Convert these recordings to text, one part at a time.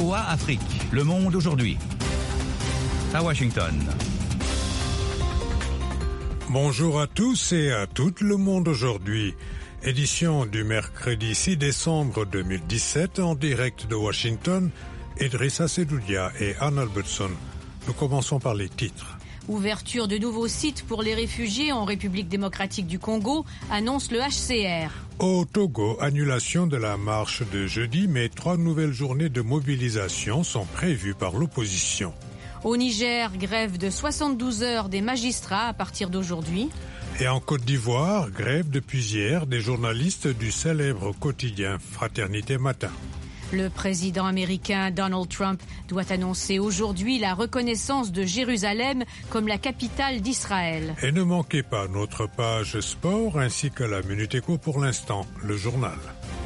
VOA Afrique, Le Monde aujourd'hui. À Washington. Bonjour à tous et à toutes, Le Monde aujourd'hui. Édition du mercredi 6 décembre 2017 en direct de Washington. Idrissa Sedoudia et Anne Albertson. Nous commençons par les titres. Ouverture de nouveaux sites pour les réfugiés en République démocratique du Congo, annonce le HCR. Au Togo, annulation de la marche de jeudi, mais 3 nouvelles journées de mobilisation sont prévues par l'opposition. Au Niger, grève de 72 heures des magistrats à partir d'aujourd'hui. Et en Côte d'Ivoire, grève depuis hier des journalistes du célèbre quotidien Fraternité Matin. Le président américain Donald Trump doit annoncer aujourd'hui la reconnaissance de Jérusalem comme la capitale d'Israël. Et ne manquez pas notre page sport ainsi que la Minute Éco pour l'instant, le journal.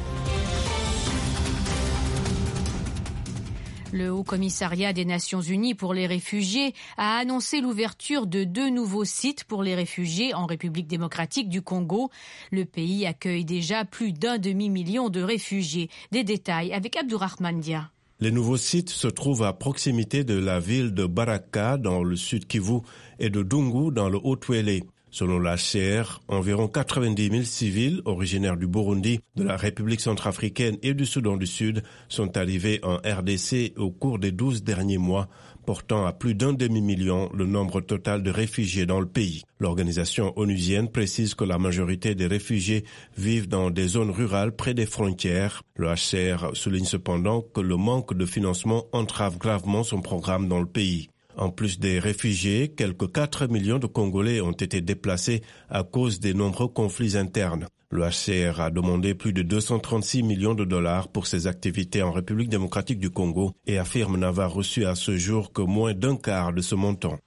Le Haut-Commissariat des Nations Unies pour les réfugiés a annoncé l'ouverture de 2 nouveaux sites pour les réfugiés en République démocratique du Congo. Le pays accueille déjà plus d'1 demi-million de réfugiés. Des détails avec Abdourahmane Dia. Les nouveaux sites se trouvent à proximité de la ville de Baraka dans le sud Kivu et de Dungu dans le Haut-Touélé. Selon l'HCR, environ 90 000 civils originaires du Burundi, de la République centrafricaine et du Soudan du Sud sont arrivés en RDC au cours des 12 derniers mois, portant à plus d'1 demi-million le nombre total de réfugiés dans le pays. L'organisation onusienne précise que la majorité des réfugiés vivent dans des zones rurales près des frontières. Le HCR souligne cependant que le manque de financement entrave gravement son programme dans le pays. En plus des réfugiés, quelques 4 millions de Congolais ont été déplacés à cause des nombreux conflits internes. Le HCR a demandé plus de 236 millions de dollars pour ses activités en République démocratique du Congo et affirme n'avoir reçu à ce jour que moins d'un quart de ce montant.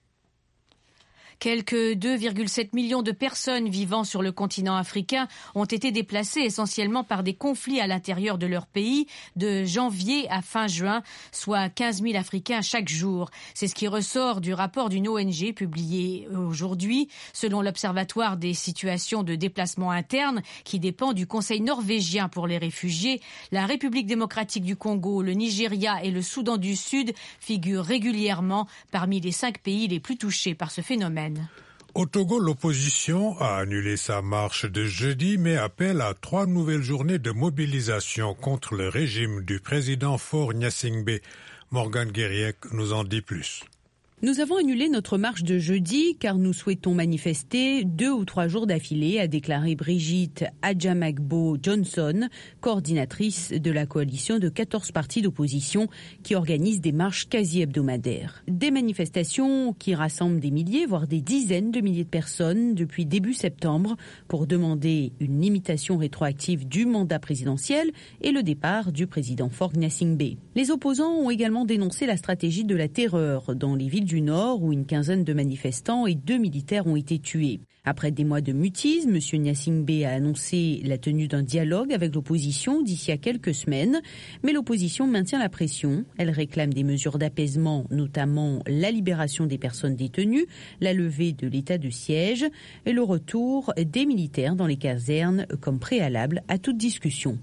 Quelques 2,7 millions de personnes vivant sur le continent africain ont été déplacées essentiellement par des conflits à l'intérieur de leur pays de janvier à fin juin, soit 15 000 Africains chaque jour. C'est ce qui ressort du rapport d'une ONG publié aujourd'hui. Selon l'Observatoire des situations de déplacement interne qui dépend du Conseil norvégien pour les réfugiés, la République démocratique du Congo, le Nigeria et le Soudan du Sud figurent régulièrement parmi les 5 pays les plus touchés par ce phénomène. Au Togo, l'opposition a annulé sa marche de jeudi, mais appelle à 3 nouvelles journées de mobilisation contre le régime du président Faure Gnassingbé. Morgane Guériec nous en dit plus. Nous avons annulé notre marche de jeudi car nous souhaitons manifester 2 ou 3 jours d'affilée, a déclaré Brigitte Adjamagbo Johnson, coordinatrice de la coalition de 14 partis d'opposition qui organise des marches quasi hebdomadaires. Des manifestations qui rassemblent des milliers, voire des dizaines de milliers de personnes depuis début septembre pour demander une limitation rétroactive du mandat présidentiel et le départ du président Faure Gnassingbé. Les opposants ont également dénoncé la stratégie de la terreur dans les villes du Nord où une quinzaine de manifestants et 2 militaires ont été tués. Après des mois de mutisme, M. Gnassingbé a annoncé la tenue d'un dialogue avec l'opposition d'ici à quelques semaines, mais l'opposition maintient la pression. Elle réclame des mesures d'apaisement, notamment la libération des personnes détenues, la levée de l'état de siège et le retour des militaires dans les casernes comme préalable à toute discussion.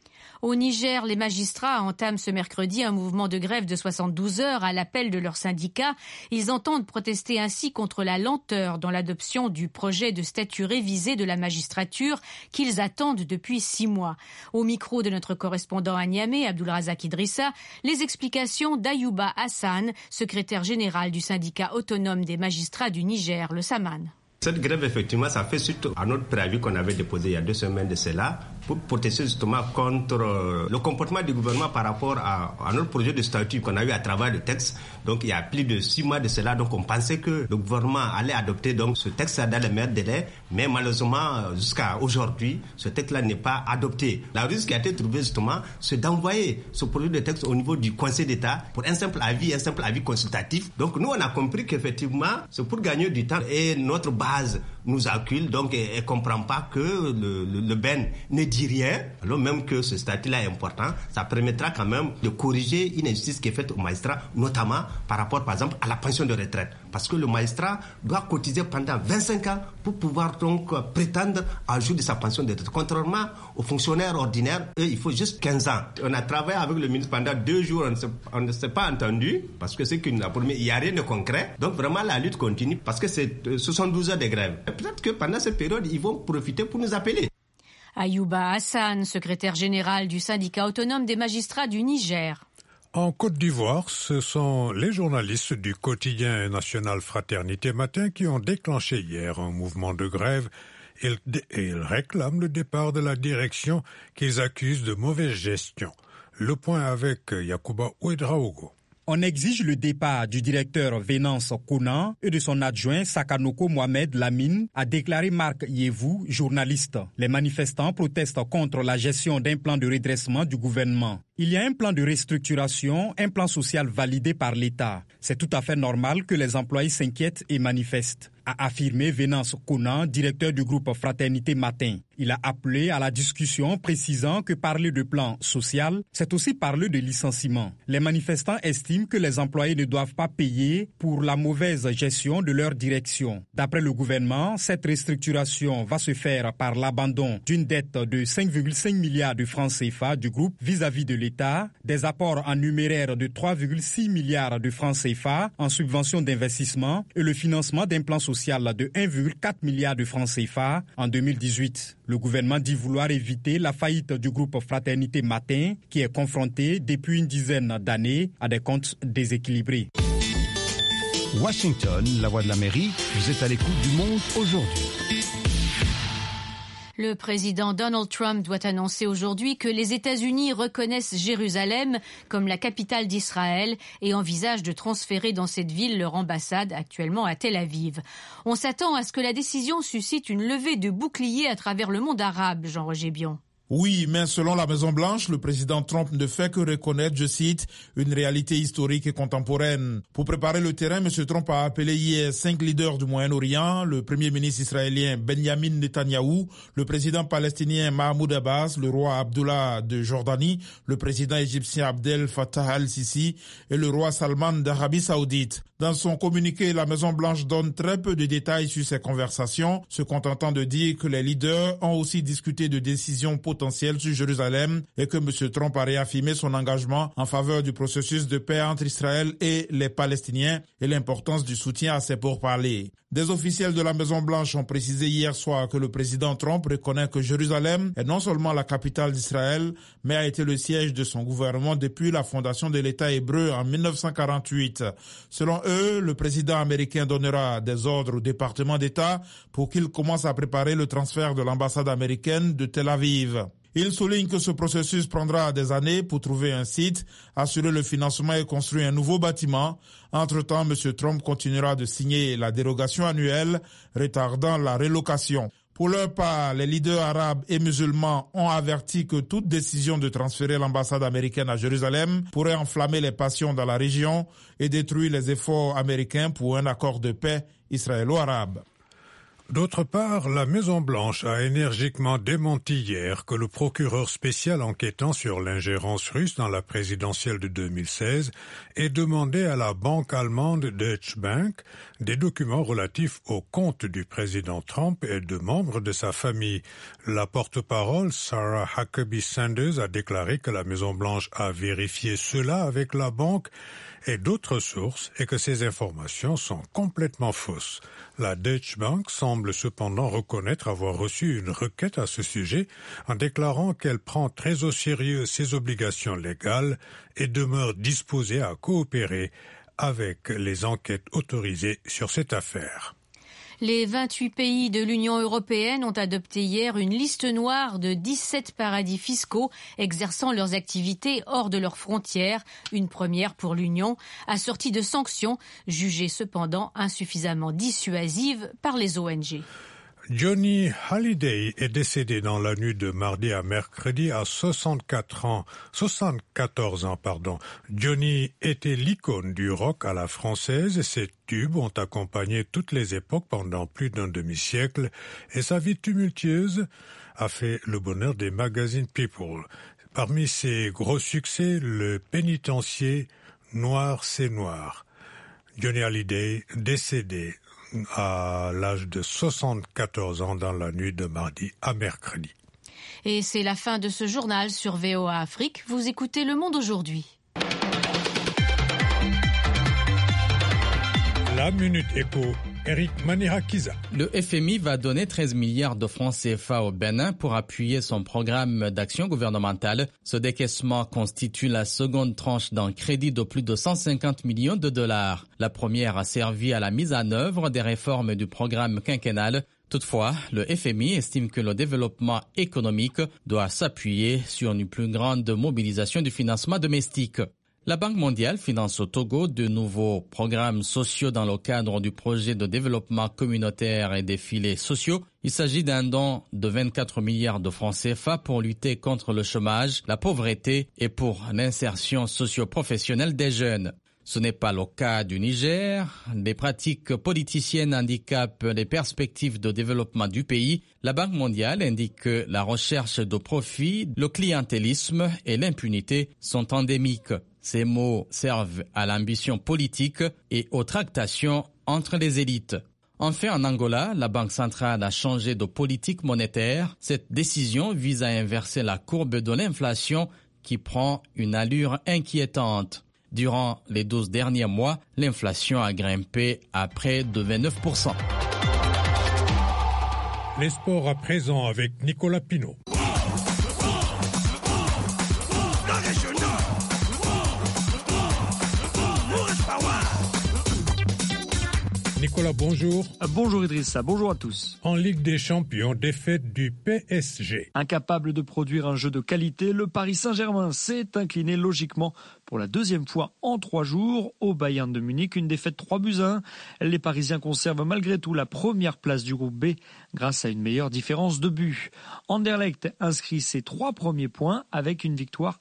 Au Niger, les magistrats entament ce mercredi un mouvement de grève de 72 heures à l'appel de leurs syndicats. Ils entendent protester ainsi contre la lenteur dans l'adoption du projet de statut révisé de la magistrature qu'ils attendent depuis 6 mois. Au micro de notre correspondant à Niamey, Abdulrazak Idrissa, les explications d'Ayouba Hassan, secrétaire général du syndicat autonome des magistrats du Niger, le SAMAN. Cette grève, effectivement, ça fait suite à notre préavis qu'on avait déposé il y a 2 semaines de cela pour protester justement contre le comportement du gouvernement par rapport à notre projet de statut qu'on a eu à travers le texte. Donc, il y a plus de 6 mois de cela. Donc, on pensait que le gouvernement allait adopter donc ce texte dans les meilleurs délais. Mais malheureusement, jusqu'à aujourd'hui, ce texte-là n'est pas adopté. La ruse qui a été trouvée justement, c'est d'envoyer ce projet de texte au niveau du Conseil d'État pour un simple avis consultatif. Donc, nous, on a compris qu'effectivement, c'est pour gagner du temps et notre base nous accule, donc elle ne comprend pas que le Ben ne dit rien, alors même que ce statut-là est important. Ça permettra quand même de corriger une injustice qui est faite aux magistrats, notamment par rapport, par exemple, à la pension de retraite. Parce que le magistrat doit cotiser pendant 25 ans pour pouvoir donc prétendre à jour de sa pension de retraite. Contrairement aux fonctionnaires ordinaires, eux, il faut juste 15 ans. On a travaillé avec le ministre pendant 2 jours, on ne s'est pas entendu, parce que c'est qu'il n'y a rien de concret. Donc vraiment, la lutte continue, parce que c'est 72 heures de grève. Et peut-être que pendant cette période, ils vont profiter pour nous appeler. Ayouba Hassan, secrétaire général du syndicat autonome des magistrats du Niger. En Côte d'Ivoire, ce sont les journalistes du quotidien national Fraternité Matin qui ont déclenché hier un mouvement de grève. Ils réclament le départ de la direction qu'ils accusent de mauvaise gestion. Le point avec Yacouba Ouedraogo. On exige le départ du directeur Venance Konan et de son adjoint Sakanoko Mohamed Lamine, a déclaré Marc Yevou, journaliste. Les manifestants protestent contre la gestion d'un plan de redressement du gouvernement. Il y a un plan de restructuration, un plan social validé par l'État. C'est tout à fait normal que les employés s'inquiètent et manifestent, a affirmé Venance Konan, directeur du groupe Fraternité Matin. Il a appelé à la discussion, précisant que parler de plan social, c'est aussi parler de licenciement. Les manifestants estiment que les employés ne doivent pas payer pour la mauvaise gestion de leur direction. D'après le gouvernement, cette restructuration va se faire par l'abandon d'une dette de 5,5 milliards de francs CFA du groupe vis-à-vis de l'État, des apports en numéraire de 3,6 milliards de francs CFA en subvention d'investissement et le financement d'un plan social de 1,4 milliard de francs CFA en 2018. Le gouvernement dit vouloir éviter la faillite du groupe Fraternité Matin, qui est confronté depuis une dizaine d'années à des comptes déséquilibrés. Washington, la voix de l'Amérique, vous êtes à l'écoute du monde aujourd'hui. Le président Donald Trump doit annoncer aujourd'hui que les États-Unis reconnaissent Jérusalem comme la capitale d'Israël et envisagent de transférer dans cette ville leur ambassade, actuellement à Tel Aviv. On s'attend à ce que la décision suscite une levée de boucliers à travers le monde arabe, Jean-Roger Bion. Oui, mais selon la Maison-Blanche, le président Trump ne fait que reconnaître, je cite, une réalité historique et contemporaine. Pour préparer le terrain, M. Trump a appelé hier 5 leaders du Moyen-Orient, le premier ministre israélien Benjamin Netanyahou, le président palestinien Mahmoud Abbas, le roi Abdullah de Jordanie, le président égyptien Abdel Fattah al-Sisi et le roi Salman d'Arabie Saoudite. Dans son communiqué, la Maison-Blanche donne très peu de détails sur ces conversations, se contentant de dire que les leaders ont aussi discuté de décisions potentielles sur Jérusalem et que M. Trump a réaffirmé son engagement en faveur du processus de paix entre Israël et les Palestiniens et l'importance du soutien à ces pourparlers. Des officiels de la Maison-Blanche ont précisé hier soir que le président Trump reconnaît que Jérusalem est non seulement la capitale d'Israël, mais a été le siège de son gouvernement depuis la fondation de l'État hébreu en 1948. Selon eux, le président américain donnera des ordres au département d'État pour qu'il commence à préparer le transfert de l'ambassade américaine de Tel Aviv. Il souligne que ce processus prendra des années pour trouver un site, assurer le financement et construire un nouveau bâtiment. Entre-temps, M. Trump continuera de signer la dérogation annuelle, retardant la relocation. Pour leur part, les leaders arabes et musulmans ont averti que toute décision de transférer l'ambassade américaine à Jérusalem pourrait enflammer les passions dans la région et détruire les efforts américains pour un accord de paix israélo-arabe. D'autre part, la Maison-Blanche a énergiquement démenti hier que le procureur spécial enquêtant sur l'ingérence russe dans la présidentielle de 2016 ait demandé à la banque allemande Deutsche Bank des documents relatifs aux comptes du président Trump et de membres de sa famille. La porte-parole, Sarah Huckabee Sanders, a déclaré que la Maison-Blanche a vérifié cela avec la banque et d'autres sources et que ces informations sont complètement fausses. La Deutsche Bank semble cependant reconnaître avoir reçu une requête à ce sujet en déclarant qu'elle prend très au sérieux ses obligations légales et demeure disposée à coopérer avec les enquêtes autorisées sur cette affaire. Les 28 pays de l'Union européenne ont adopté hier une liste noire de 17 paradis fiscaux exerçant leurs activités hors de leurs frontières, une première pour l'Union, assortie de sanctions jugées cependant insuffisamment dissuasives par les ONG. Johnny Hallyday est décédé dans la nuit de mardi à mercredi à 74 ans. Johnny était l'icône du rock à la française et ses tubes ont accompagné toutes les époques pendant plus d'un demi-siècle et sa vie tumultueuse a fait le bonheur des magazines People. Parmi ses gros succès, le pénitencier Noir c'est Noir. Johnny Hallyday décédé à l'âge de 74 ans dans la nuit de mardi à mercredi. Et c'est la fin de ce journal sur VOA Afrique. Vous écoutez Le Monde aujourd'hui. La Minute Éco, Eric Manirakiza. Le FMI va donner 13 milliards de francs CFA au Bénin pour appuyer son programme d'action gouvernementale. Ce décaissement constitue la seconde tranche d'un crédit de plus de 150 millions de dollars. La première a servi à la mise en œuvre des réformes du programme quinquennal. Toutefois, le FMI estime que le développement économique doit s'appuyer sur une plus grande mobilisation du financement domestique. La Banque mondiale finance au Togo de nouveaux programmes sociaux dans le cadre du projet de développement communautaire et des filets sociaux. Il s'agit d'un don de 24 milliards de francs CFA pour lutter contre le chômage, la pauvreté et pour l'insertion socio-professionnelle des jeunes. Ce n'est pas le cas du Niger. Des pratiques politiciennes handicapent les perspectives de développement du pays. La Banque mondiale indique que la recherche de profit, le clientélisme et l'impunité sont endémiques. Ces mots servent à l'ambition politique et aux tractations entre les élites. Enfin, en Angola, la Banque centrale a changé de politique monétaire. Cette décision vise à inverser la courbe de l'inflation qui prend une allure inquiétante. Durant les 12 derniers mois, l'inflation a grimpé à près de 29%. Les sports à présent avec Nicolas Pinault. Nicolas, bonjour. Bonjour Idrissa, bonjour à tous. En Ligue des Champions, défaite du PSG. Incapable de produire un jeu de qualité, le Paris Saint-Germain s'est incliné logiquement pour la deuxième fois en 3 jours au Bayern de Munich. Une défaite 3-1. Les Parisiens conservent malgré tout la première place du groupe B grâce à une meilleure différence de but. Anderlecht inscrit ses 3 premiers points avec une victoire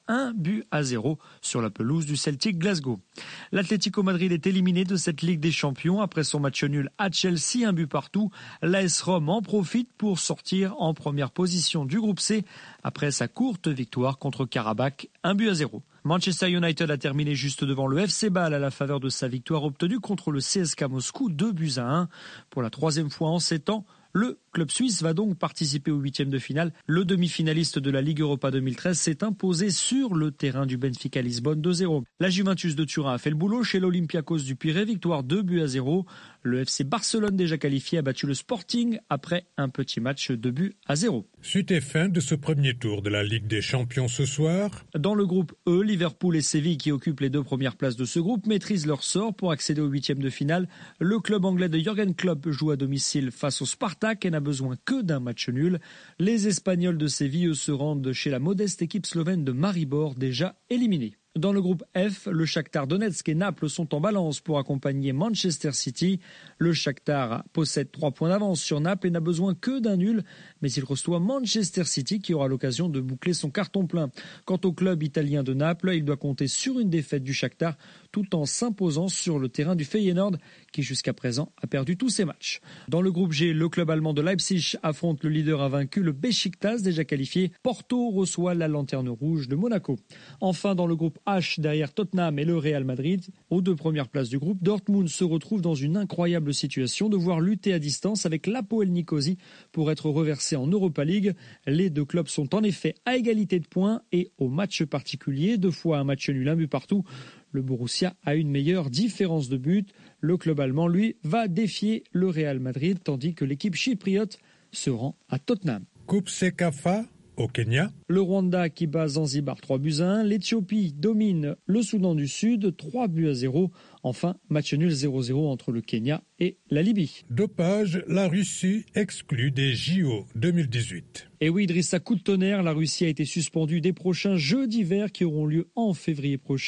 1-0 sur la pelouse du Celtic Glasgow. L'Atlético Madrid est éliminé de cette Ligue des Champions après son match nul à Chelsea, 1 but partout. L'AS Rome en profite pour sortir en première position du groupe C après sa courte victoire contre Karabakh, 1-0. Manchester United a terminé juste devant le FC Bâle à la faveur de sa victoire obtenue contre le CSKA Moscou, 2-1. Pour la 3e fois en 7 ans, le club suisse va donc participer aux 8e de finale. Le demi-finaliste de la Ligue Europa 2013 s'est imposé sur le terrain du Benfica Lisbonne 2-0. La Juventus de Turin a fait le boulot chez l'Olympiakos du Pirée, victoire 2-0. Le FC Barcelone, déjà qualifié, a battu le Sporting après un petit match 2-0. Suite et fin de ce premier tour de la Ligue des Champions ce soir. Dans le groupe E, Liverpool et Séville, qui occupent les 2 premières places de ce groupe, maîtrisent leur sort pour accéder aux 8e de finale. Le club anglais de Jürgen Klopp joue à domicile face au Spartak et n'a besoin que d'un match nul. Les Espagnols de Séville, eux, se rendent chez la modeste équipe slovène de Maribor, déjà éliminée. Dans le groupe F, le Shakhtar Donetsk et Naples sont en balance pour accompagner Manchester City. Le Shakhtar possède 3 points d'avance sur Naples et n'a besoin que d'un nul, mais il reçoit Manchester City qui aura l'occasion de boucler son carton plein. Quant au club italien de Naples, il doit compter sur une défaite du Shakhtar tout en s'imposant sur le terrain du Feyenoord qui jusqu'à présent a perdu tous ses matchs. Dans le groupe G, le club allemand de Leipzig affronte le leader invaincu, le Beşiktaş, déjà qualifié. Porto reçoit la Lanterne Rouge de Monaco. Enfin, dans le groupe H, derrière Tottenham et le Real Madrid, aux 2 premières places du groupe, Dortmund se retrouve dans une incroyable situation, devoir lutter à distance avec l'Apoel Nicosie pour être reversé en Europa League. Les 2 clubs sont en effet à égalité de points et au match particulier, 2 fois un match nul, 1 but partout. Le Borussia a une meilleure différence de but. Le club allemand, lui, va défier le Real Madrid, tandis que l'équipe chypriote se rend à Tottenham. Coupe Sekafa au Kenya. Le Rwanda qui bat Zanzibar 3-1. L'Éthiopie domine le Soudan du Sud 3-0. Enfin, match nul 0-0 entre le Kenya et la Libye. Dopage, la Russie exclue des JO 2018. Et oui, Idrissa, coup de tonnerre, la Russie a été suspendue des prochains Jeux d'hiver qui auront lieu en février prochain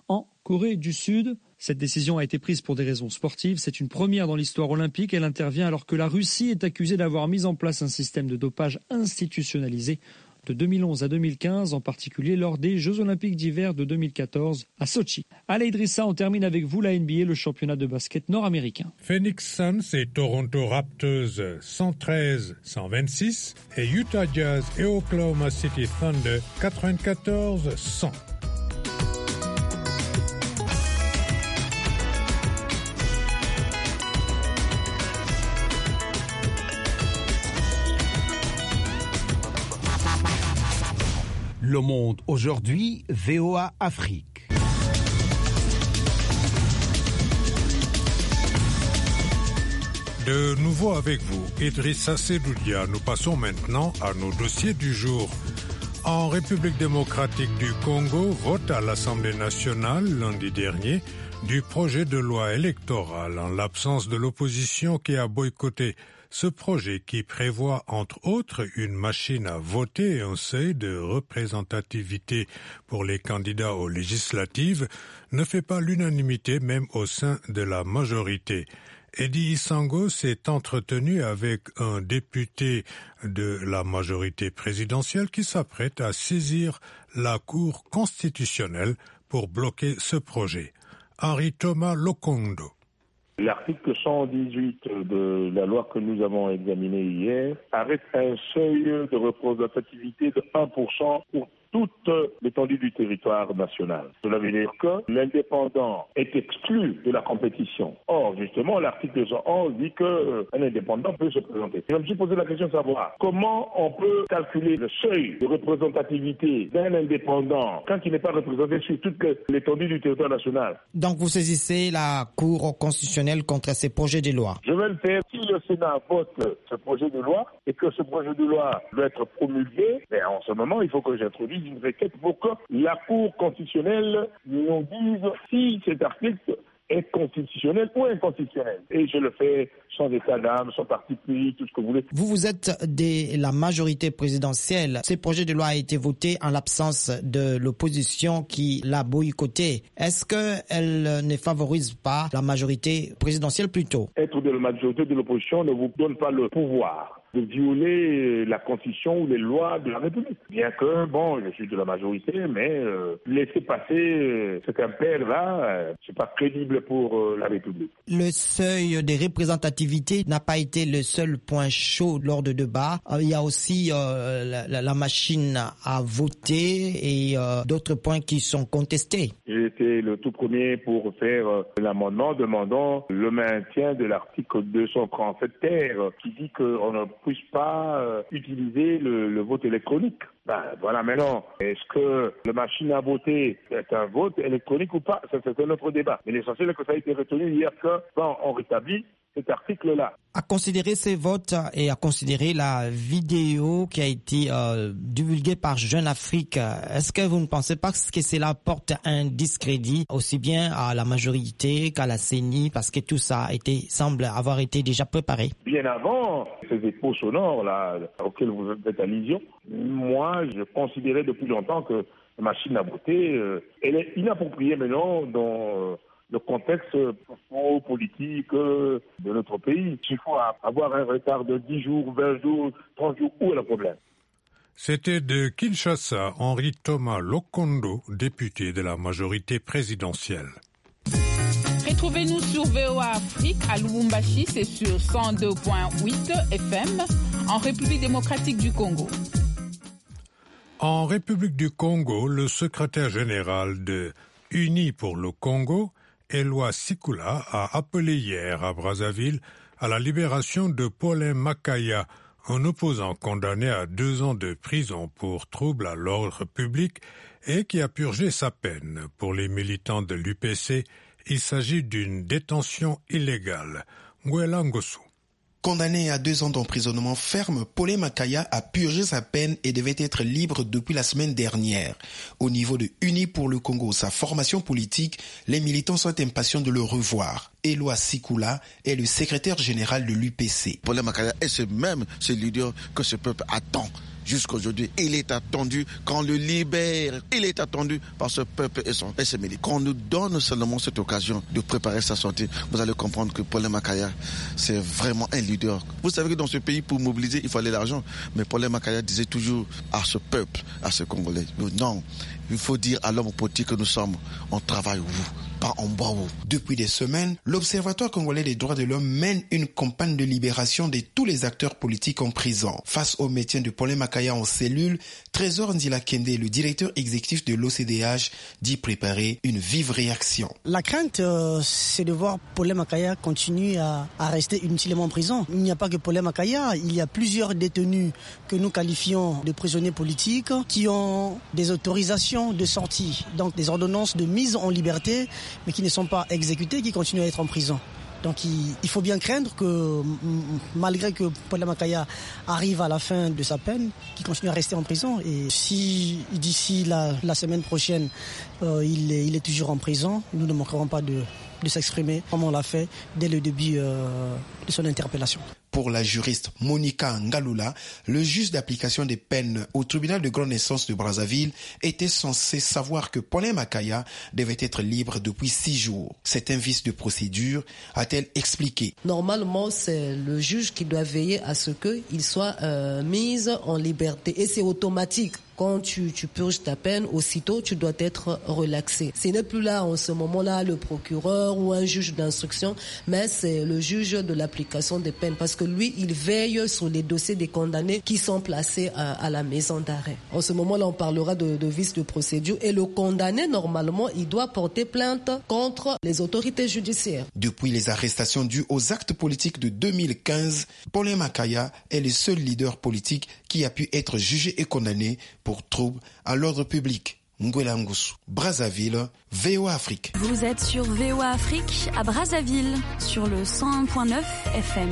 en Corée du Sud. Cette décision a été prise pour des raisons sportives. C'est une première dans l'histoire olympique. Elle intervient alors que la Russie est accusée d'avoir mis en place un système de dopage institutionnalisé de 2011 à 2015, en particulier lors des Jeux Olympiques d'hiver de 2014 à Sochi. Allez Idrissa, on termine avec vous la NBA, le championnat de basket nord-américain. Phoenix Suns et Toronto Raptors 113-126 et Utah Jazz et Oklahoma City Thunder 94-100. Le Monde aujourd'hui, VOA Afrique. De nouveau avec vous, Idrissa Sedoudia. Nous passons maintenant à nos dossiers du jour. En République démocratique du Congo, vote à l'Assemblée nationale lundi dernier du projet de loi électorale en l'absence de l'opposition qui a boycotté. Ce projet qui prévoit entre autres une machine à voter et un seuil de représentativité pour les candidats aux législatives ne fait pas l'unanimité même au sein de la majorité. Eddie Isango s'est entretenu avec un député de la majorité présidentielle qui s'apprête à saisir la Cour constitutionnelle pour bloquer ce projet. Henri Thomas Lokondo. L'article 118 de la loi que nous avons examinée hier arrête un seuil de représentativité de 1% pour toute l'étendue du territoire national. Cela veut dire que l'indépendant est exclu de la compétition. Or, justement, l'article 111 dit qu'un indépendant peut se présenter. Je me suis posé la question de savoir comment on peut calculer le seuil de représentativité d'un indépendant quand il n'est pas représenté sur toute l'étendue du territoire national. Donc vous saisissez la Cour constitutionnelle contre ces projets de loi? Je vais le faire. Si le Sénat vote ce projet de loi et que ce projet de loi doit être promulgué, en ce moment, il faut que j'introduise une requête pour que la Cour constitutionnelle nous dise si cet article est constitutionnel ou inconstitutionnel. Et je le fais sans état d'âme, sans parti pris, tout ce que vous voulez. Vous êtes de la majorité présidentielle. Ce projet de loi a été voté en l'absence de l'opposition qui l'a boycotté. Est-ce qu'elle ne favorise pas la majorité présidentielle plutôt? Être de la majorité de l'opposition ne vous donne pas le pouvoir de violer la Constitution ou les lois de la République. Bien que, je suis de la majorité, mais laisser passer cet impair-là, c'est pas crédible pour la République. Le seuil de représentativité n'a pas été le seul point chaud lors de débat. Il y a aussi la machine à voter et d'autres points qui sont contestés. J'ai été le tout premier pour faire l'amendement demandant le maintien de l'article 237 ter qui dit qu'on ne puisse pas utiliser le vote électronique. Voilà, maintenant, est-ce que la machine à voter est un vote électronique ou pas? Ça, c'est un autre débat. Mais l'essentiel est que ça a été retenu hier on rétablit cet article-là. À considérer ces votes et à considérer la vidéo qui a été divulguée par Jeune Afrique, est-ce que vous ne pensez pas que cela porte un discrédit aussi bien à la majorité qu'à la CENI parce que tout ça semble avoir été déjà préparé? Bien avant ces dépôts sonores là auxquels vous faites allusion, moi je considérais depuis longtemps que la machine à voter elle est inappropriée maintenant dans le contexte politique de notre pays. Il faut avoir un retard de 10 jours, 20 jours, 30 jours. Où est le problème? C'était de Kinshasa, Henri Thomas Lokondo, député de la majorité présidentielle. Retrouvez-nous sur VOA Afrique à Lubumbashi, c'est sur 102.8 FM, en République démocratique du Congo. En République du Congo, le secrétaire général de Unis pour le Congo, Eloi Sikula, a appelé hier à Brazzaville à la libération de Paulin Makaya, un opposant condamné à 2 ans de prison pour trouble à l'ordre public et qui a purgé sa peine. Pour les militants de l'UPC, il s'agit d'une détention illégale. Nguela Ngosu. Condamné à 2 ans d'emprisonnement ferme, Paulin Makaya a purgé sa peine et devait être libre depuis la semaine dernière. Au niveau de Unis pour le Congo, sa formation politique, les militants sont impatients de le revoir. Eloi Sikula est le secrétaire général de l'UPC. Paulin Makaya est ce leader que ce peuple attend. jusqu'aujourd'hui. Il est attendu qu'on le libère. Il est attendu par ce peuple et ses militaires. Qu'on nous donne seulement cette occasion de préparer sa sortie. Vous allez comprendre que Paulin Makaya, c'est vraiment un leader. Vous savez que dans ce pays, pour mobiliser, il fallait l'argent. Mais Paulin Makaya disait toujours à ce peuple, à ce Congolais, non, il faut dire à l'homme politique que nous sommes, on travaille vous. En Boao. Depuis des semaines, l'Observatoire congolais des droits de l'homme mène une campagne de libération de tous les acteurs politiques en prison. Face au maintien de Paulin Makaya en cellule, Trésor Ndila Kende, le directeur exécutif de l'OCDH, dit préparer une vive réaction. La crainte, c'est de voir Paulin Makaya continuer à rester inutilement en prison. Il n'y a pas que Paulin Makaya, il y a plusieurs détenus que nous qualifions de prisonniers politiques qui ont des autorisations de sortie, donc des ordonnances de mise en liberté, mais qui ne sont pas exécutés, qui continuent à être en prison. Donc il faut bien craindre que, malgré que Paulin Makaya arrive à la fin de sa peine, qu'il continue à rester en prison. Et si d'ici la semaine prochaine, il est toujours en prison, nous ne manquerons pas de s'exprimer, comme on l'a fait dès le début de son interpellation. Pour la juriste Monica Ngalula, le juge d'application des peines au tribunal de grande instance de Brazzaville était censé savoir que Paulin Makaya devait être libre depuis 6 jours. C'est un vice de procédure, a-t-elle expliqué. Normalement, c'est le juge qui doit veiller à ce qu'il soit mis en liberté. Et c'est automatique. Quand tu purges ta peine, aussitôt tu dois être relaxé. Ce n'est plus là en ce moment-là le procureur ou un juge d'instruction, mais c'est le juge de l'application des peines, parce que lui, il veille sur les dossiers des condamnés qui sont placés à la maison d'arrêt. En ce moment-là, on parlera de vice de procédure, et le condamné, normalement, il doit porter plainte contre les autorités judiciaires. Depuis les arrestations dues aux actes politiques de 2015, Paulin Makaya est le seul leader politique qui a pu être jugé et condamné pour trouble à l'ordre public. Ngwela Ngusu, Brazzaville, VOA Afrique. Vous êtes sur VOA Afrique à Brazzaville, sur le 101.9 FM.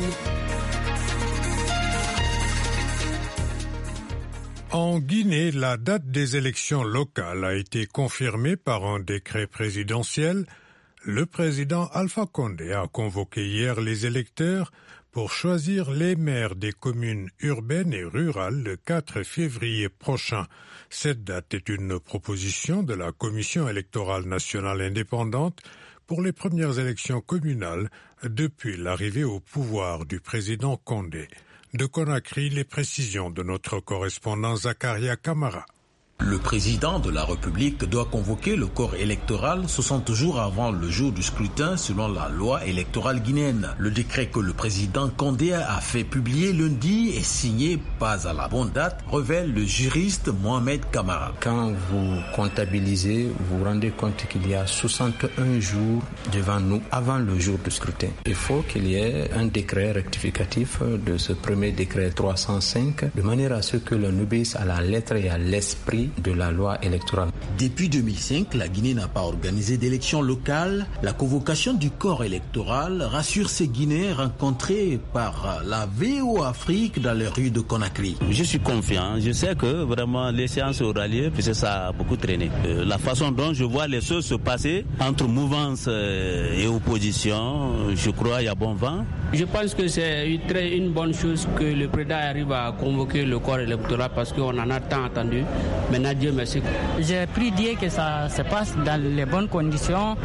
En Guinée, la date des élections locales a été confirmée par un décret présidentiel. Le président Alpha Condé a convoqué hier les électeurs pour choisir les maires des communes urbaines et rurales le 4 février prochain. Cette date est une proposition de la Commission électorale nationale indépendante pour les premières élections communales depuis l'arrivée au pouvoir du président Condé. De Conakry, les précisions de notre correspondant Zakaria Kamara. Le président de la République doit convoquer le corps électoral 60 jours avant le jour du scrutin selon la loi électorale guinéenne. Le décret que le président Condé a fait publier lundi et signé pas à la bonne date, révèle le juriste Mohamed Kamara. Quand vous comptabilisez, vous vous rendez compte qu'il y a 61 jours devant nous avant le jour du scrutin. Il faut qu'il y ait un décret rectificatif de ce premier décret 305 de manière à ce que l'on obéisse à la lettre et à l'esprit de la loi électorale. Depuis 2005, la Guinée n'a pas organisé d'élections locales. La convocation du corps électoral rassure ces Guinéens rencontrés par la VOA Afrique dans les rues de Conakry. Je suis confiant. Je sais que vraiment les séances aura lieu puisque ça a beaucoup traîné. La façon dont je vois les choses se passer entre mouvance et opposition, je crois qu'il y a bon vent. Je pense que c'est une bonne chose que le président arrive à convoquer le corps électoral parce qu'on en a tant attendu. Maintenant, Dieu merci. J'ai pris Dieu que ça se passe dans les bonnes conditions,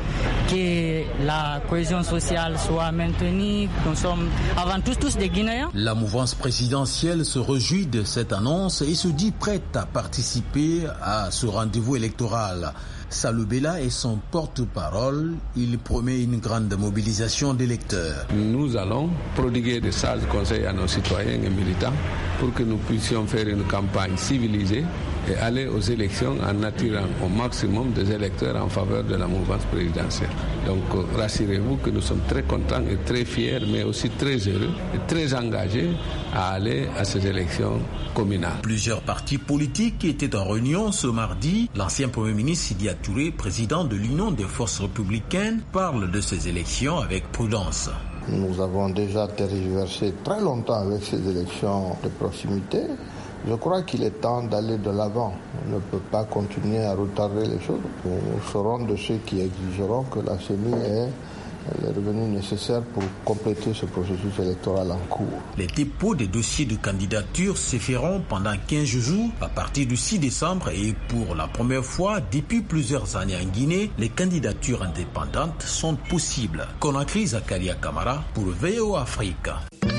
que la cohésion sociale soit maintenue. Nous sommes avant tout tous des Guinéens. La mouvance présidentielle se réjouit de cette annonce et se dit prête à participer à ce rendez-vous électoral. Salou Bella est son porte-parole. Il promet une grande mobilisation d'électeurs. Nous allons prodiguer de sages conseils à nos citoyens et militants pour que nous puissions faire une campagne civilisée et aller aux élections en attirant au maximum des électeurs en faveur de la mouvance présidentielle. Donc rassurez-vous que nous sommes très contents et très fiers, mais aussi très heureux et très engagés à aller à ces élections communales. Plusieurs partis politiques étaient en réunion ce mardi. L'ancien Premier ministre Sidi Touré, président de l'Union des forces républicaines, parle de ces élections avec prudence. Nous avons déjà tergiversé très longtemps avec ces élections de proximité. Je crois qu'il est temps d'aller de l'avant. On ne peut pas continuer à retarder les choses. Nous serons de ceux qui exigeront que la CENI ait les revenus nécessaires pour compléter ce processus électoral en cours. Les dépôts des dossiers de candidature se feront pendant 15 jours à partir du 6 décembre et pour la première fois depuis plusieurs années en Guinée, les candidatures indépendantes sont possibles. Conakry, Zakaria Kamara pour VOA Afrique.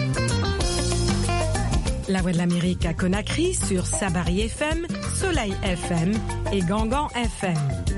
La Voix de l'Amérique à Conakry sur Sabari FM, Soleil FM et Gangan FM.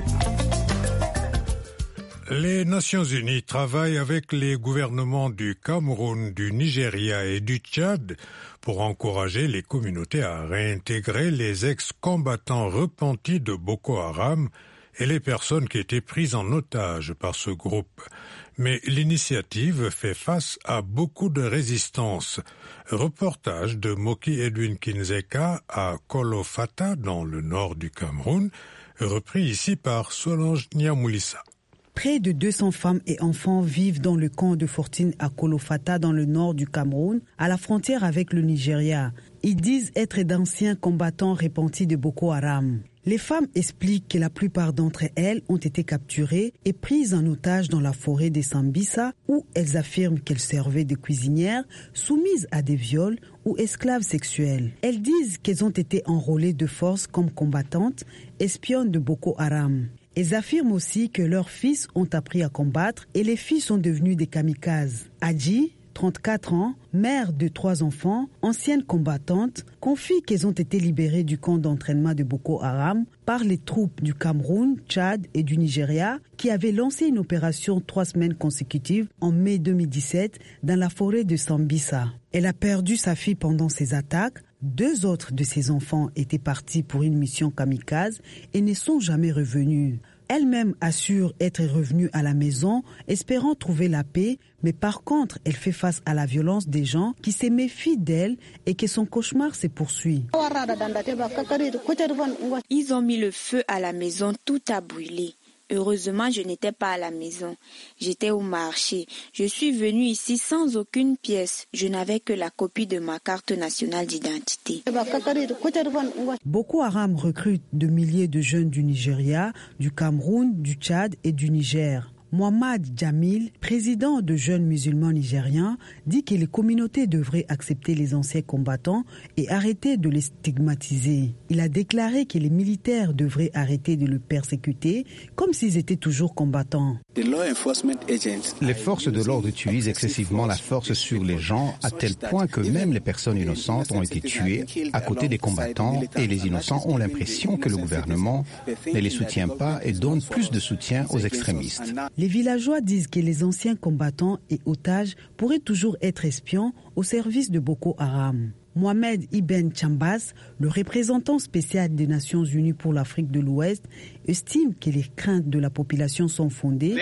Les Nations Unies travaillent avec les gouvernements du Cameroun, du Nigeria et du Tchad pour encourager les communautés à réintégrer les ex-combattants repentis de Boko Haram et les personnes qui étaient prises en otage par ce groupe. Mais l'initiative fait face à beaucoup de résistance. Reportage de Moki Edwin Kinzeka à Kolofata dans le nord du Cameroun, repris ici par Solange Niamoulissa. Près de 200 femmes et enfants vivent dans le camp de Fortine à Kolofata dans le nord du Cameroun, à la frontière avec le Nigeria. Ils disent être d'anciens combattants repentis de Boko Haram. Les femmes expliquent que la plupart d'entre elles ont été capturées et prises en otage dans la forêt de Sambisa, où elles affirment qu'elles servaient de cuisinières, soumises à des viols ou esclaves sexuels. Elles disent qu'elles ont été enrôlées de force comme combattantes, espionnes de Boko Haram. Elles affirment aussi que leurs fils ont appris à combattre et les filles sont devenues des kamikazes. Adji, 34 ans, mère de 3 enfants, ancienne combattante, confie qu'elles ont été libérées du camp d'entraînement de Boko Haram par les troupes du Cameroun, Tchad et du Nigeria qui avaient lancé une opération 3 semaines consécutives en mai 2017 dans la forêt de Sambisa. Elle a perdu sa fille pendant ces attaques. 2 autres de ses enfants étaient partis pour une mission kamikaze et ne sont jamais revenus. Elle-même assure être revenue à la maison, espérant trouver la paix, mais par contre, elle fait face à la violence des gens qui se méfient d'elle et que son cauchemar se poursuit. Ils ont mis le feu à la maison, tout a brûlé. Heureusement, je n'étais pas à la maison. J'étais au marché. Je suis venue ici sans aucune pièce. Je n'avais que la copie de ma carte nationale d'identité. Boko Haram recrute de milliers de jeunes du Nigeria, du Cameroun, du Tchad et du Niger. Mohamed Jamil, président de Jeunes musulmans nigériens, dit que les communautés devraient accepter les anciens combattants et arrêter de les stigmatiser. Il a déclaré que les militaires devraient arrêter de le persécuter comme s'ils étaient toujours combattants. Les forces de l'ordre utilisent excessivement la force sur les gens à tel point que même les personnes innocentes ont été tuées à côté des combattants et les innocents ont l'impression que le gouvernement ne les soutient pas et donne plus de soutien aux extrémistes. Les villageois disent que les anciens combattants et otages pourraient toujours être espions au service de Boko Haram. Mohamed Ibn Chambas, le représentant spécial des Nations Unies pour l'Afrique de l'Ouest, estime que les craintes de la population sont fondées.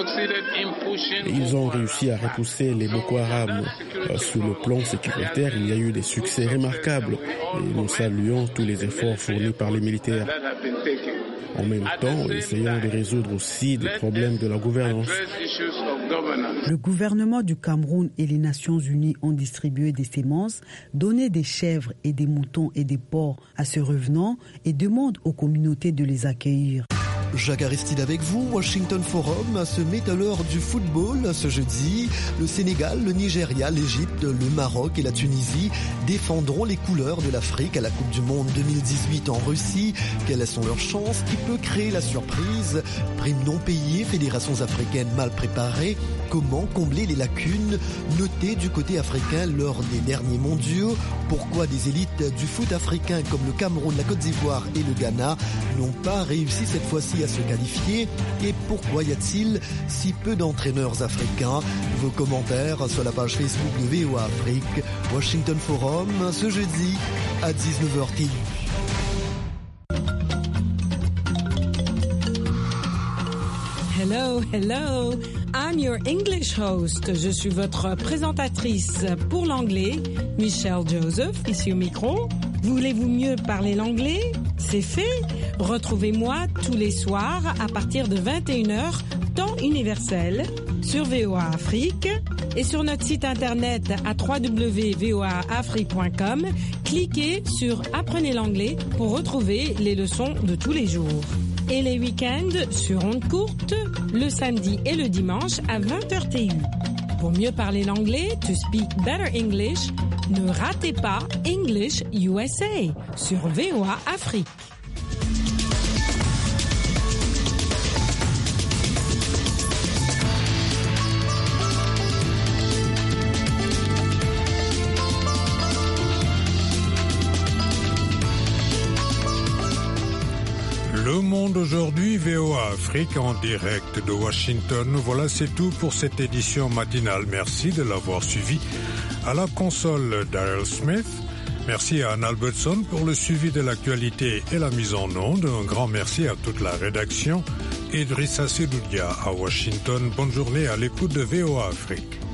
Ils ont réussi à repousser les Boko Haram. Sur le plan sécuritaire, il y a eu des succès remarquables et nous saluons tous les efforts fournis par les militaires. En même temps, essayons de résoudre aussi des problèmes de la gouvernance. Le gouvernement du Cameroun et les Nations Unies ont distribué des semences, donné des chèvres et des moutons et des porcs à ces revenants et demandent aux communautés de les accueillir. Jacques Aristide avec vous, Washington Forum se met à l'heure du football ce jeudi. Le Sénégal, le Nigeria, l'Égypte, le Maroc et la Tunisie défendront les couleurs de l'Afrique à la Coupe du Monde 2018 en Russie. Quelles sont leurs chances? Qui peut créer la surprise? Primes non payées, fédérations africaines mal préparées. Comment combler les lacunes notées du côté africain lors des derniers mondiaux? Pourquoi des élites du foot africain comme le Cameroun, la Côte d'Ivoire et le Ghana n'ont pas réussi cette fois-ci à se qualifier? Et pourquoi y a-t-il si peu d'entraîneurs africains? Vos commentaires sur la page Facebook de VOA Afrique, Washington Forum, ce jeudi à 19h TU. Hello, hello. I'm your English host. Je suis votre présentatrice pour l'anglais, Michelle Joseph, ici au micro. Voulez-vous mieux parler l'anglais? C'est fait. Retrouvez-moi tous les soirs à partir de 21h, temps universel, sur VOA Afrique et sur notre site internet à www.voaafrique.com. Cliquez sur Apprenez l'anglais pour retrouver les leçons de tous les jours. et les week-ends sur ondes courtes, le samedi et le dimanche à 20h TU. Pour mieux parler l'anglais, to speak better English, ne ratez pas English USA sur VOA Afrique. Le monde aujourd'hui, VOA Afrique en direct de Washington. Voilà, c'est tout pour cette édition matinale. Merci de l'avoir suivi. À la console, Daryl Smith. Merci à Anne Albertson pour le suivi de l'actualité et la mise en onde. Un grand merci à toute la rédaction. Idrissa Sedoudia à Washington. Bonne journée à l'écoute de VOA Afrique.